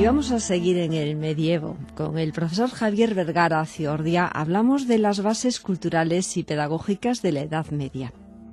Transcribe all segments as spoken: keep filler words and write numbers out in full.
Y vamos a seguir en el medievo. Con el profesor Javier Vergara Ciordia hablamos de las bases culturales y pedagógicas de la Edad Media.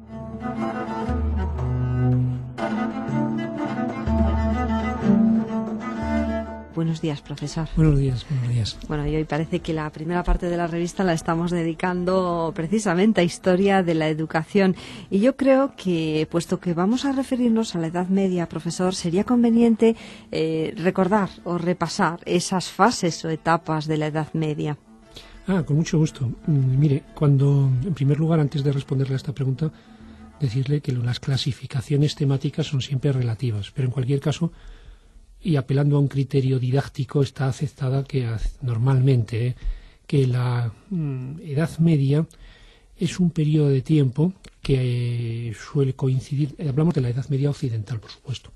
Buenos días, profesor. Buenos días, buenos días. Bueno, y hoy parece que la primera parte de la revista la estamos dedicando precisamente a historia de la educación. Y yo creo que, puesto que vamos a referirnos a la Edad Media, profesor, sería conveniente eh, recordar o repasar esas fases o etapas de la Edad Media. Ah, con mucho gusto. Mm, mire, cuando, en primer lugar, antes de responderle a esta pregunta, decirle que las clasificaciones temáticas son siempre relativas, pero en cualquier caso, y apelando a un criterio didáctico, está aceptada que normalmente eh, que la mm, Edad Media es un periodo de tiempo que eh, suele coincidir, eh, hablamos de la Edad Media occidental, por supuesto,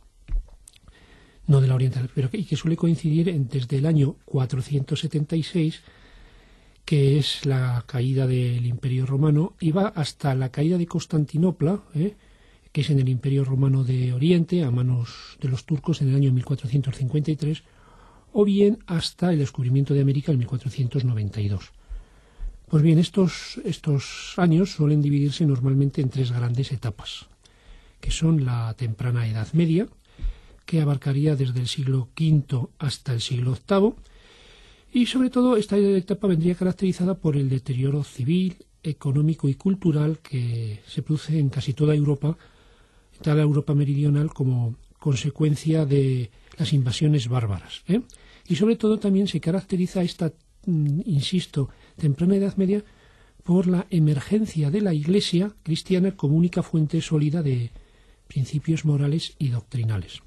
no de la oriental, pero que, y que suele coincidir en, desde el año cuatrocientos setenta y seis, que es la caída del Imperio Romano, y va hasta la caída de Constantinopla, eh, que es en el Imperio Romano de Oriente, a manos de los turcos en el año mil cuatrocientos cincuenta y tres, o bien hasta el descubrimiento de América en mil cuatrocientos noventa y dos. Pues bien, estos, estos años suelen dividirse normalmente en tres grandes etapas, que son la temprana Edad Media, que abarcaría desde el siglo quinto hasta el siglo octavo, y sobre todo esta etapa vendría caracterizada por el deterioro civil, económico y cultural que se produce en casi toda Europa, toda la Europa meridional, como consecuencia de las invasiones bárbaras, ¿eh? Y sobre todo también se caracteriza esta, insisto, temprana Edad Media por la emergencia de la Iglesia cristiana como única fuente sólida de principios morales y doctrinales.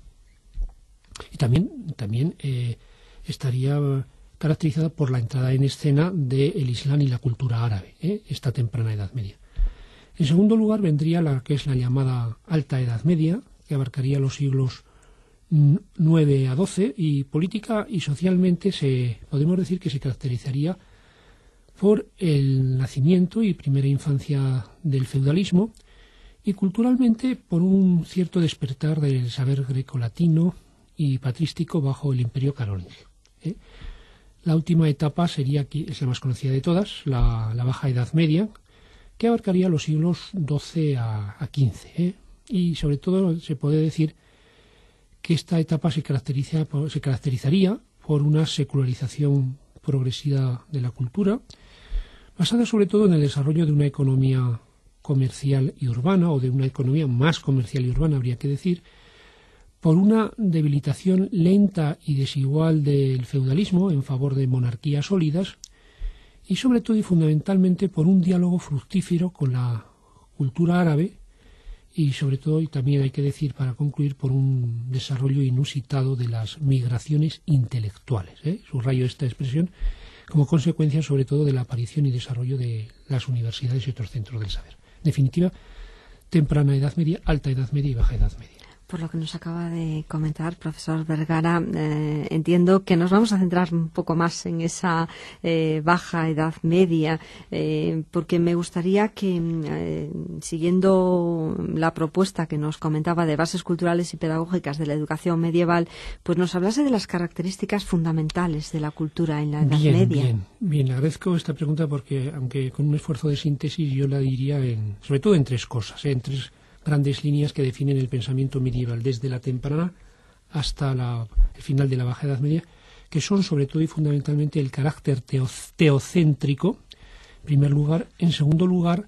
Y también, también eh, estaría caracterizada por la entrada en escena del Islam y la cultura árabe, ¿eh? Esta temprana Edad Media. En segundo lugar vendría la que es la llamada Alta Edad Media, que abarcaría los siglos nueve a doce, y política y socialmente se podemos decir que se caracterizaría por el nacimiento y primera infancia del feudalismo, y culturalmente por un cierto despertar del saber grecolatino y patrístico bajo el Imperio carolingio, ¿eh? La última etapa sería, aquí es la más conocida de todas, la, la Baja Edad Media, que abarcaría los siglos doce a quince, ¿eh? Y sobre todo se puede decir que esta etapa se, caracteriza por, se caracterizaría por una secularización progresiva de la cultura, basada sobre todo en el desarrollo de una economía comercial y urbana, o de una economía más comercial y urbana, habría que decir, por una debilitación lenta y desigual del feudalismo en favor de monarquías sólidas, y sobre todo y fundamentalmente por un diálogo fructífero con la cultura árabe, y sobre todo, y también hay que decir para concluir, por un desarrollo inusitado de las migraciones intelectuales, ¿eh? Subrayo esta expresión, como consecuencia sobre todo de la aparición y desarrollo de las universidades y otros centros del saber. En definitiva, temprana Edad Media, Alta Edad Media y Baja Edad Media. Por lo que nos acaba de comentar, profesor Vergara, eh, entiendo que nos vamos a centrar un poco más en esa eh, Baja Edad Media, eh, porque me gustaría que, eh, siguiendo la propuesta que nos comentaba de bases culturales y pedagógicas de la educación medieval, pues nos hablase de las características fundamentales de la cultura en la Edad bien, Media. Bien, bien, agradezco esta pregunta porque, aunque con un esfuerzo de síntesis, yo la diría en, sobre todo en tres cosas, ¿eh? en tres grandes líneas que definen el pensamiento medieval, desde la temprana hasta la, el final de la Baja Edad Media, que son sobre todo y fundamentalmente el carácter teo, teocéntrico, en primer lugar. En segundo lugar,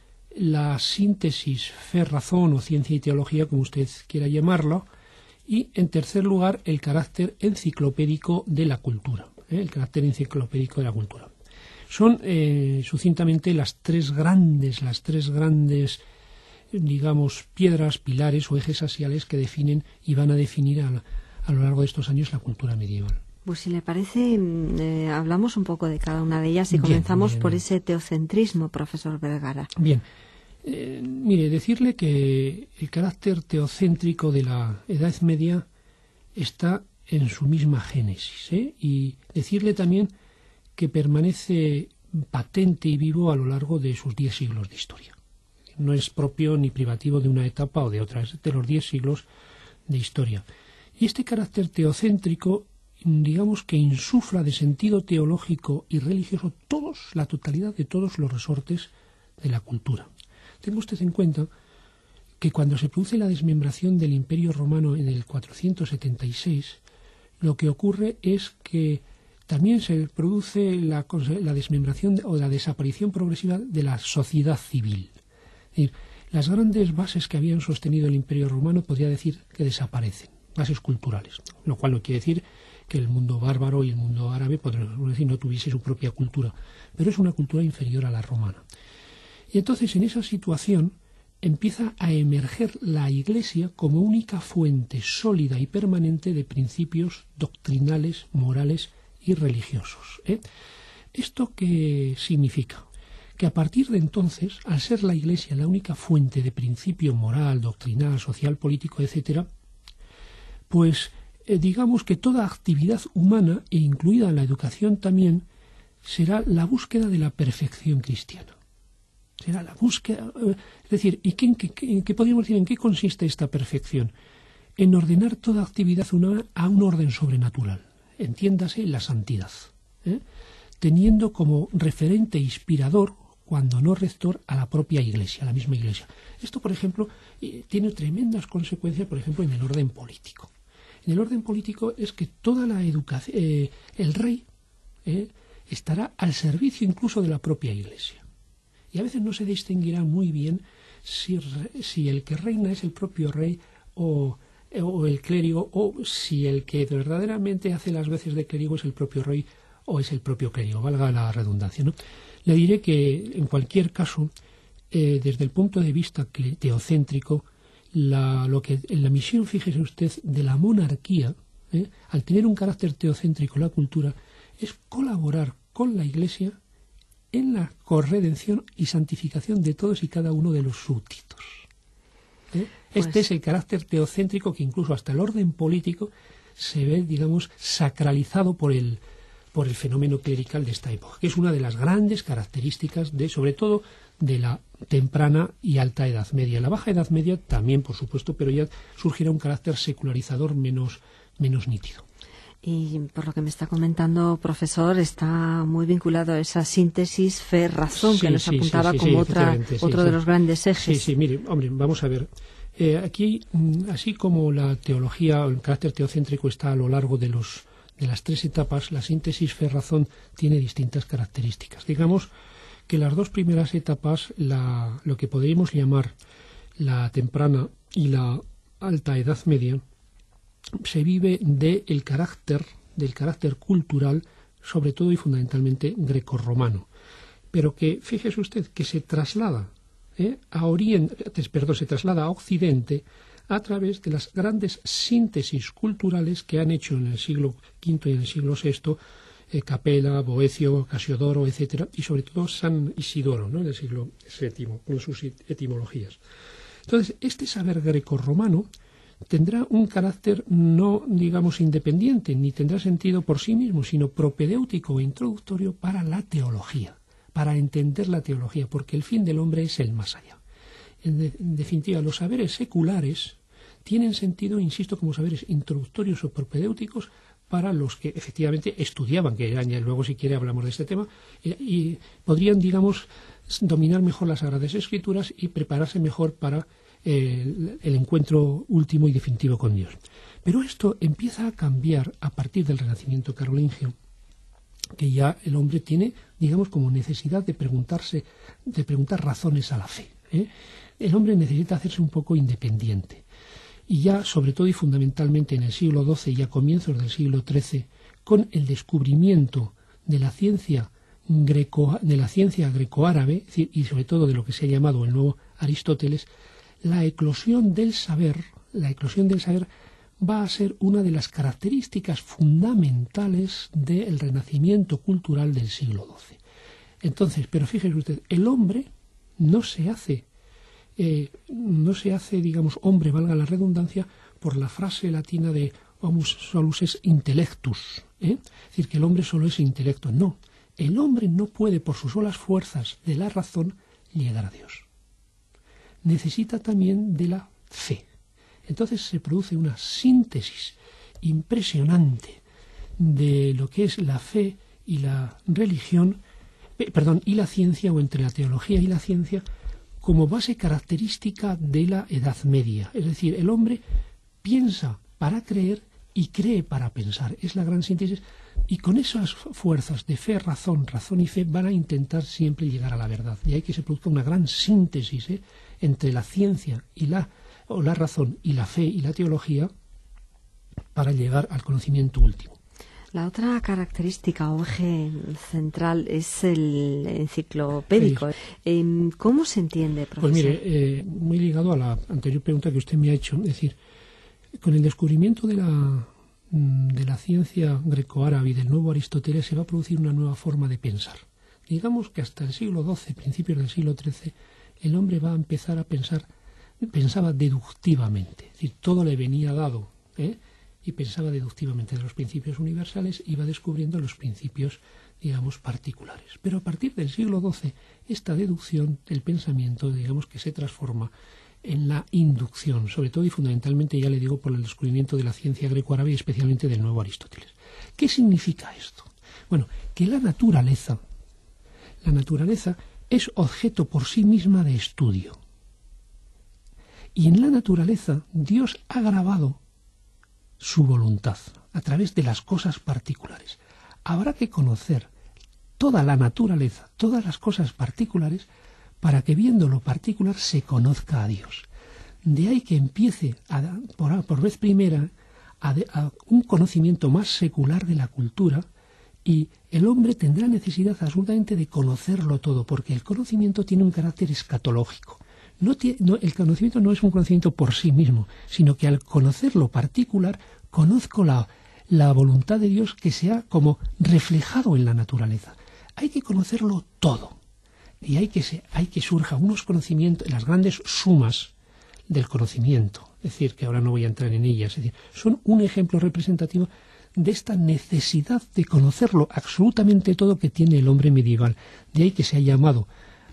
la síntesis fe-razón o ciencia y teología, como usted quiera llamarlo. Y en tercer lugar, el carácter enciclopédico de la cultura, ¿eh? el carácter enciclopédico de la cultura. Son eh, sucintamente las tres grandes, las tres grandes digamos, piedras, pilares o ejes axiales que definen y van a definir a, a lo largo de estos años la cultura medieval. Pues si le parece, eh, hablamos un poco de cada una de ellas y bien, comenzamos bien, por bien. ese teocentrismo, profesor Vergara. Bien, eh, mire, decirle que el carácter teocéntrico de la Edad Media está en su misma génesis, ¿eh? Y decirle también que permanece patente y vivo a lo largo de sus diez siglos de historia. No es propio ni privativo de una etapa o de otra, es de los diez siglos de historia. Y este carácter teocéntrico digamos, que insufla de sentido teológico y religioso todos, la totalidad de todos los resortes de la cultura. Tenga usted en cuenta que cuando se produce la desmembración del Imperio Romano en el cuatrocientos setenta y seis, lo que ocurre es que también se produce la, la desmembración o la desaparición progresiva de la sociedad civil. Es decir, las grandes bases que habían sostenido el Imperio Romano podría decir que desaparecen, bases culturales, lo cual no quiere decir que el mundo bárbaro y el mundo árabe, podríamos decir, no tuviese su propia cultura, pero es una cultura inferior a la romana. Y entonces, en esa situación, empieza a emerger la Iglesia como única fuente sólida y permanente de principios doctrinales, morales y religiosos. ¿eh? ¿Esto qué significa? Que a partir de entonces, al ser la Iglesia la única fuente de principio moral, doctrinal, social, político, etcétera, pues eh, digamos que toda actividad humana, e incluida la educación también, será la búsqueda de la perfección cristiana. Será la búsqueda, eh, es decir, ¿y qué, qué, qué, qué podríamos decir en qué consiste esta perfección? En ordenar toda actividad humana a un orden sobrenatural, entiéndase la santidad, ¿eh? teniendo como referente inspirador, cuando no rector, a la propia Iglesia, a la misma Iglesia. Esto, por ejemplo, eh, tiene tremendas consecuencias, por ejemplo, en el orden político. En el orden político es que toda la educación, eh, el rey eh, estará al servicio incluso de la propia Iglesia. Y a veces no se distinguirá muy bien si, si el que reina es el propio rey o, o el clérigo, o si el que verdaderamente hace las veces de clérigo es el propio rey o es el propio clérigo, valga la redundancia, ¿no? Le diré que, en cualquier caso, eh, desde el punto de vista teocéntrico, la, lo que, la misión, fíjese usted, de la monarquía, ¿eh? al tener un carácter teocéntrico la cultura, es colaborar con la Iglesia en la corredención y santificación de todos y cada uno de los súbditos. ¿Eh? Pues... Este es el carácter teocéntrico que incluso hasta el orden político se ve, digamos, sacralizado por el, por el fenómeno clerical de esta época, que es una de las grandes características de, sobre todo, de la temprana y alta Edad Media. En la Baja Edad Media también, por supuesto, pero ya surgirá un carácter secularizador menos, menos nítido. Y por lo que me está comentando, profesor, está muy vinculado a esa síntesis fe-razón, sí, que nos sí, apuntaba sí, sí, como sí, otra, otro sí, de los grandes ejes. Sí, sí, mire, hombre, vamos a ver. Eh, aquí, así como la teología, el carácter teocéntrico está a lo largo de, los, de las tres etapas, la síntesis fe-razón tiene distintas características. Digamos que las dos primeras etapas, la, lo que podríamos llamar la temprana y la alta Edad Media, se vive del carácter, del carácter cultural, sobre todo y fundamentalmente grecorromano, pero que, fíjese usted, que se traslada ¿eh? a Oriente, perdón, se traslada a Occidente a través de las grandes síntesis culturales que han hecho en el siglo quinto y en el siglo sexto eh, Capella, Boecio, Casiodoro, etcétera, y sobre todo San Isidoro, ¿no? En el siglo séptimo, con sus etimologías. Entonces, este saber grecorromano tendrá un carácter no, digamos, independiente, ni tendrá sentido por sí mismo, sino propedéutico e introductorio para la teología, para entender la teología, porque el fin del hombre es el más allá. En, de, en definitiva, los saberes seculares tienen sentido, insisto, como saberes introductorios o propedéuticos para los que efectivamente estudiaban, que eran, ya luego si quiere hablamos de este tema, y, y podrían, digamos, dominar mejor las Sagradas Escrituras y prepararse mejor para El, el encuentro último y definitivo con Dios. Pero esto empieza a cambiar a partir del Renacimiento carolingio, que ya el hombre tiene, digamos, como necesidad de preguntarse, de preguntar razones a la fe. ¿eh? El hombre necesita hacerse un poco independiente. Y ya, sobre todo y fundamentalmente en el siglo doce y a comienzos del siglo trece, con el descubrimiento de la ciencia greco, de la ciencia grecoárabe, y sobre todo de lo que se ha llamado el nuevo Aristóteles, la eclosión del saber, la eclosión del saber va a ser una de las características fundamentales del renacimiento cultural del siglo doce. Entonces, pero fíjese usted, el hombre no se hace, eh, no se hace, digamos, hombre, valga la redundancia, por la frase latina de homus solus est intellectus, ¿eh? Es decir, que el hombre solo es intelecto. No, el hombre no puede por sus solas fuerzas de la razón llegar a Dios. Necesita también de la fe. Entonces se produce una síntesis impresionante de lo que es la fe y la religión, eh, perdón, y la ciencia, o entre la teología y la ciencia, como base característica de la Edad Media. Es decir, el hombre piensa para creer y cree para pensar. Es la gran síntesis. Y con esas fuerzas de fe, razón, razón y fe van a intentar siempre llegar a la verdad. Y hay que se produzca una gran síntesis ¿eh? entre la ciencia y la, o la razón y la fe y la teología para llegar al conocimiento último. La otra característica o eje central es el enciclopédico. Sí. ¿Cómo se entiende, profesor? Pues mire, eh, muy ligado a la anterior pregunta que usted me ha hecho, es decir, con el descubrimiento de la de la ciencia grecoárabe y del nuevo Aristóteles se va a producir una nueva forma de pensar. Digamos que hasta el siglo doce, principios del siglo trece, el hombre va a empezar a pensar, pensaba deductivamente, es decir, todo le venía dado, ¿eh? y pensaba deductivamente de los principios universales y va descubriendo los principios, digamos, particulares. Pero a partir del siglo doce, esta deducción del pensamiento, digamos, que se transforma en la inducción, sobre todo y fundamentalmente, ya le digo, por el descubrimiento de la ciencia greco-árabe y especialmente del nuevo Aristóteles. ¿Qué significa esto? Bueno, que la naturaleza, la naturaleza es objeto por sí misma de estudio. Y en la naturaleza Dios ha grabado su voluntad a través de las cosas particulares. Habrá que conocer toda la naturaleza, todas las cosas particulares, para que viendo lo particular se conozca a Dios. De ahí que empiece a, por, por vez primera a, de, a un conocimiento más secular de la cultura, y el hombre tendrá necesidad absolutamente de conocerlo todo, porque el conocimiento tiene un carácter escatológico. No tiene, no, el conocimiento no es un conocimiento por sí mismo, sino que al conocer lo particular conozco la, la voluntad de Dios que se ha como reflejado en la naturaleza. Hay que conocerlo todo. Y hay que, se, hay que surjan unos conocimientos, las grandes sumas del conocimiento, es decir, que ahora no voy a entrar en ellas, es decir, son un ejemplo representativo de esta necesidad de conocerlo absolutamente todo que tiene el hombre medieval. De ahí que se ha llamado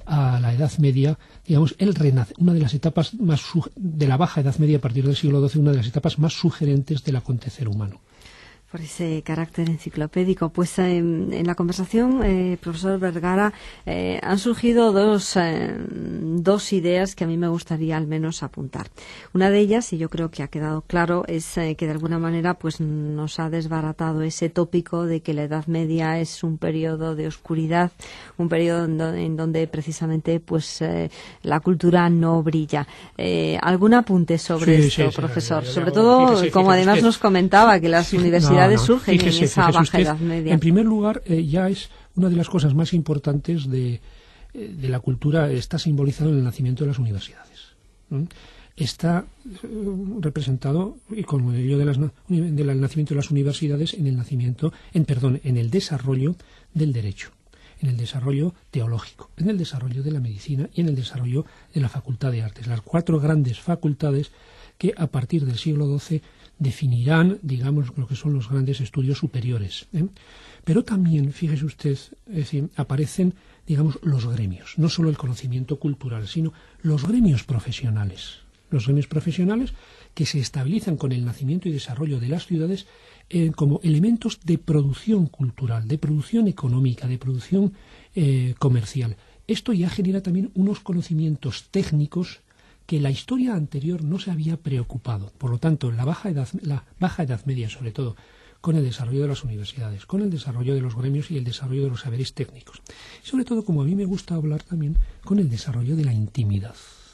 a la Edad Media, digamos, el renace, una de las etapas más de la Baja Edad Media a partir del siglo doce, una de las etapas más sugerentes del acontecer humano. Por ese carácter enciclopédico. Pues eh, en la conversación, eh, profesor Vergara, eh, han surgido dos, eh, dos ideas que a mí me gustaría al menos apuntar. Una de ellas, y yo creo que ha quedado claro, es eh, que de alguna manera pues nos ha desbaratado ese tópico de que la Edad Media es un periodo de oscuridad, un periodo en, do, en donde precisamente pues eh, la cultura no brilla. Eh, ¿Algún apunte sobre sí, esto, sí, profesor? Sí, sí, sobre sí, todo, fíjese, como fíjese además usted. nos comentaba que las Sí, universidades no, no. surgen Fíjese, en esa fíjese Baja usted, Edad Media. En primer lugar, eh, ya es una de las cosas más importantes de, eh, de la cultura, está simbolizado en el nacimiento de las universidades. ¿Mm? Está eh, representado, y con ello de las, del nacimiento de las universidades, en el nacimiento, en perdón, en el desarrollo del derecho, en el desarrollo teológico, en el desarrollo de la medicina y en el desarrollo de la Facultad de Artes. Las cuatro grandes facultades que a partir del siglo doce definirán, digamos, lo que son los grandes estudios superiores. ¿eh? Pero también, fíjese usted, es decir, aparecen, digamos, los gremios, no solo el conocimiento cultural, sino los gremios profesionales. Los gremios profesionales que se estabilizan con el nacimiento y desarrollo de las ciudades eh, como elementos de producción cultural, de producción económica, de producción eh, comercial. Esto ya genera también unos conocimientos técnicos que la historia anterior no se había preocupado. Por lo tanto, la baja edad, la baja edad media, sobre todo, con el desarrollo de las universidades, con el desarrollo de los gremios y el desarrollo de los saberes técnicos. Sobre todo, como a mí me gusta hablar también, con el desarrollo de la intimidad.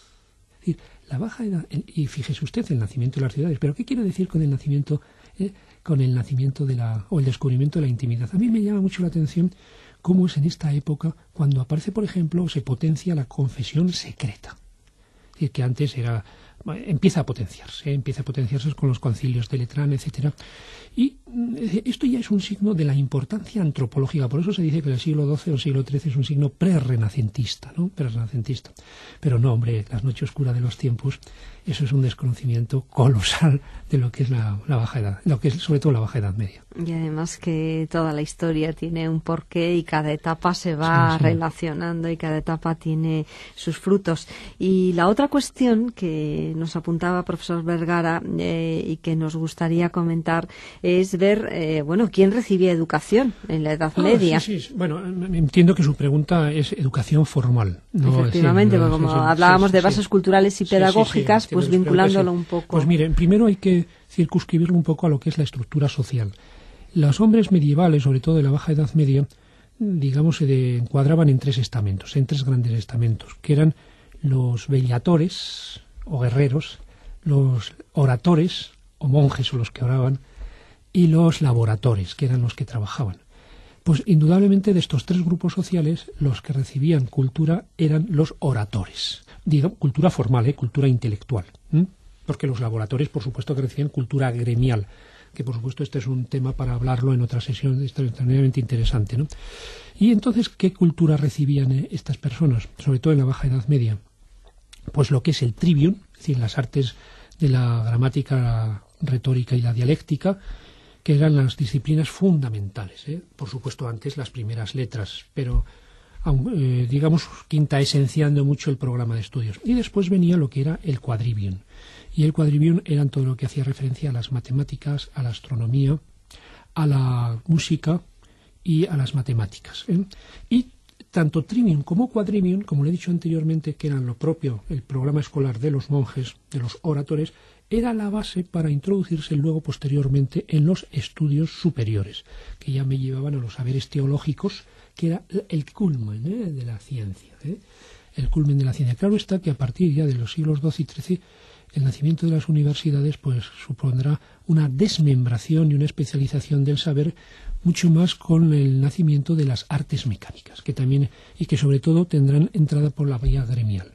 Es decir, la baja edad, y fíjese usted, el nacimiento de las ciudades, pero ¿qué quiero decir con el nacimiento, eh, con el nacimiento de la, o el descubrimiento de la intimidad? A mí me llama mucho la atención cómo es en esta época cuando aparece, por ejemplo, se potencia la confesión secreta. Es decir, que antes era, empieza a potenciarse, empieza a potenciarse con los concilios de Letrán, etcétera. Y esto ya es un signo de la importancia antropológica. Por eso se dice que el siglo doce o el siglo trece es un signo prerrenacentista, ¿no? Prerrenacentista. Pero no, hombre, la noche oscura de los tiempos, eso es un desconocimiento colosal de lo que es la, la baja edad, lo que es sobre todo la baja edad media. Y además que toda la historia tiene un porqué y cada etapa se va sí, sí. relacionando y cada etapa tiene sus frutos. Y la otra cuestión que que nos apuntaba profesor Vergara eh, y que nos gustaría comentar es ver, eh, bueno, quién recibía educación en la Edad ah, Media. Sí, sí. Bueno, entiendo que su pregunta es educación formal. No, Efectivamente, sí, no, porque como sí, sí, hablábamos sí, de bases sí. culturales y pedagógicas, sí, sí, sí, pues entiendo, vinculándolo sí. un poco. Pues mire, primero hay que circunscribirlo un poco a lo que es la estructura social. Los hombres medievales, sobre todo de la Baja Edad Media, digamos, se de, encuadraban en tres estamentos, en tres grandes estamentos, que eran los vellatores o guerreros, los oratores o monjes o los que oraban, y los laboratores, que eran los que trabajaban. Pues indudablemente de estos tres grupos sociales, los que recibían cultura eran los oradores. Digo, cultura formal, ¿eh? Cultura intelectual. ¿eh? Porque los laboratores, por supuesto, que recibían cultura gremial, que por supuesto este es un tema para hablarlo en otra sesión extraordinariamente interesante, ¿no? Y entonces, ¿qué cultura recibían eh, estas personas, sobre todo en la Baja Edad Media? Pues lo que es el trivium, es decir, las artes de la gramática, la retórica y la dialéctica, que eran las disciplinas fundamentales, ¿eh? Por supuesto antes las primeras letras, pero eh, digamos quinta esenciando mucho el programa de estudios. Y después venía lo que era el quadrivium. Y el quadrivium eran todo lo que hacía referencia a las matemáticas, a la astronomía, a la música y a las matemáticas, ¿eh? Y tanto trivium como quadrivium, como le he dicho anteriormente, que eran lo propio, el programa escolar de los monjes, de los oradores, era la base para introducirse luego posteriormente en los estudios superiores, que ya me llevaban a los saberes teológicos, que era el culmen ¿eh? de la ciencia. ¿eh? El culmen de la ciencia. Claro está que a partir ya de los siglos doce y trece, el nacimiento de las universidades pues supondrá una desmembración y una especialización del saber, mucho más con el nacimiento de las artes mecánicas, que también y que sobre todo tendrán entrada por la vía gremial.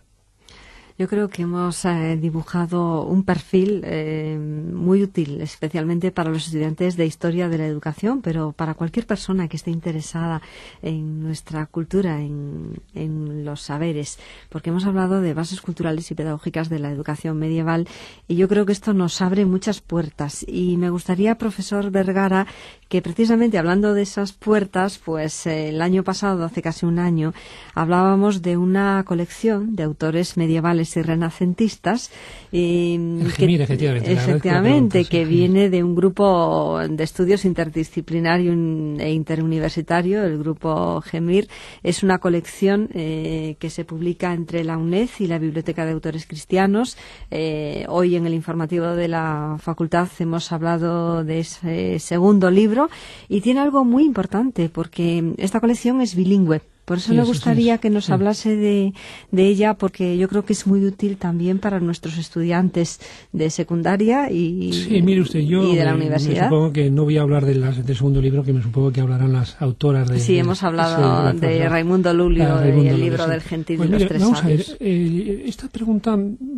Yo creo que hemos eh, dibujado un perfil eh, muy útil, especialmente para los estudiantes de Historia de la Educación, pero para cualquier persona que esté interesada en nuestra cultura, en, en los saberes, porque hemos hablado de bases culturales y pedagógicas de la educación medieval y yo creo que esto nos abre muchas puertas. Y me gustaría, profesor Vergara, que precisamente hablando de esas puertas, pues eh, el año pasado, hace casi un año, hablábamos de una colección de autores medievales y renacentistas y que, Gemir, efectivamente, efectivamente pregunta, que sí. viene de un grupo de estudios interdisciplinario e interuniversitario, el grupo Gemir. Es una colección eh, que se publica entre la UNED y la Biblioteca de Autores Cristianos. Eh, hoy en el informativo de la facultad hemos hablado de ese segundo libro y tiene algo muy importante porque esta colección es bilingüe. Por eso sí, me sí, gustaría sí, que nos sí. hablase de, de ella, porque yo creo que es muy útil también para nuestros estudiantes de secundaria y, sí, mire usted, yo y de la me, universidad. Me supongo que no voy a hablar de las, del segundo libro, que me supongo que hablarán las autoras de... Sí, de, hemos hablado de, de, de Raimundo Lulio ah, y Raimundo el Lulio, libro sí. del Gentil Pues y los mire, Tres vamos Sabios. a ver, eh, esta pregunta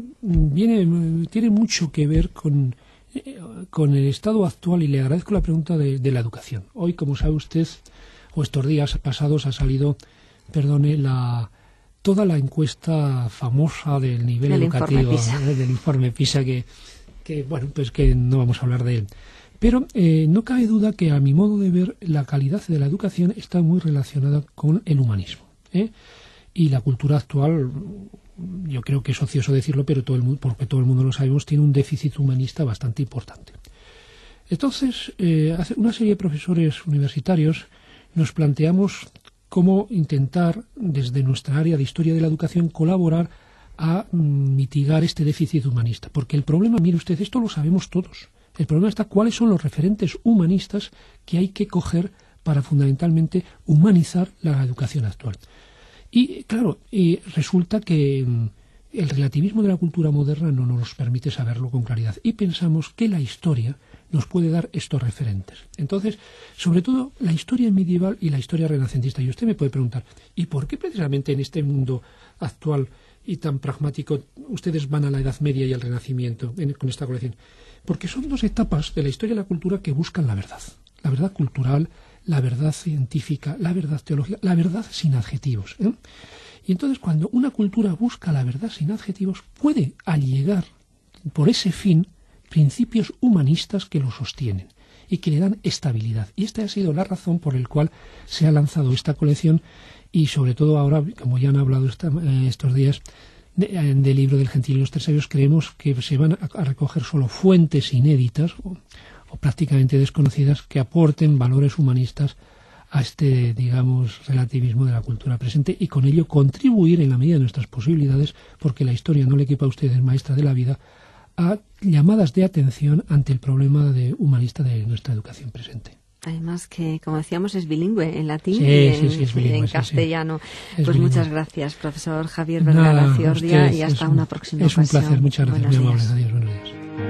viene, tiene mucho que ver con, eh, con el estado actual y le agradezco la pregunta de, de la educación. Hoy, como sabe usted, o estos días pasados ha salido, perdone, la... toda la encuesta famosa del nivel el educativo, informe PISA. ¿no? del informe PISA, que, que, bueno, pues que no vamos a hablar de él. Pero eh, no cabe duda que, a mi modo de ver, la calidad de la educación está muy relacionada con el humanismo. ¿eh? Y la cultura actual, yo creo que es ocioso decirlo, pero todo el mundo, porque todo el mundo lo sabemos, tiene un déficit humanista bastante importante. Entonces, eh, hace una serie de profesores universitarios nos planteamos cómo intentar, desde nuestra área de Historia de la Educación, colaborar a mm, mitigar este déficit humanista. Porque el problema, mire usted, esto lo sabemos todos. El problema está cuáles son los referentes humanistas que hay que coger para fundamentalmente humanizar la educación actual. Y, claro, eh, resulta que mm, el relativismo de la cultura moderna no nos permite saberlo con claridad. Y pensamos que la historia nos puede dar estos referentes. Entonces, sobre todo la historia medieval y la historia renacentista. Y usted me puede preguntar, ¿y por qué precisamente en este mundo actual y tan pragmático ustedes van a la Edad Media y al Renacimiento en, con esta colección? Porque son dos etapas de la historia y la cultura que buscan la verdad. La verdad cultural, la verdad científica, la verdad teológica, la verdad sin adjetivos. ¿eh? Y entonces, cuando una cultura busca la verdad sin adjetivos, puede allegar por ese fin principios humanistas que lo sostienen y que le dan estabilidad. Y esta ha sido la razón por la cual se ha lanzado esta colección y, sobre todo ahora, como ya han hablado esta, eh, estos días, de, del libro del Gentil y los Tres Sabios, creemos que se van a, a recoger solo fuentes inéditas o, o prácticamente desconocidas que aporten valores humanistas a este, digamos, relativismo de la cultura presente y con ello contribuir en la medida de nuestras posibilidades, porque la historia no le quepa a ustedes, maestra de la vida, a llamadas de atención ante el problema de humanista de nuestra educación presente. Además que, como decíamos, es bilingüe en latín sí, y en, sí, sí, es bilingüe, en sí, castellano. Sí. Pues bilingüe. Muchas gracias, profesor Javier Vergara Fiordia, y hasta un, una próxima es un ocasión. placer, muchas gracias, Buenos muy amables. días. Adiós, buenos días.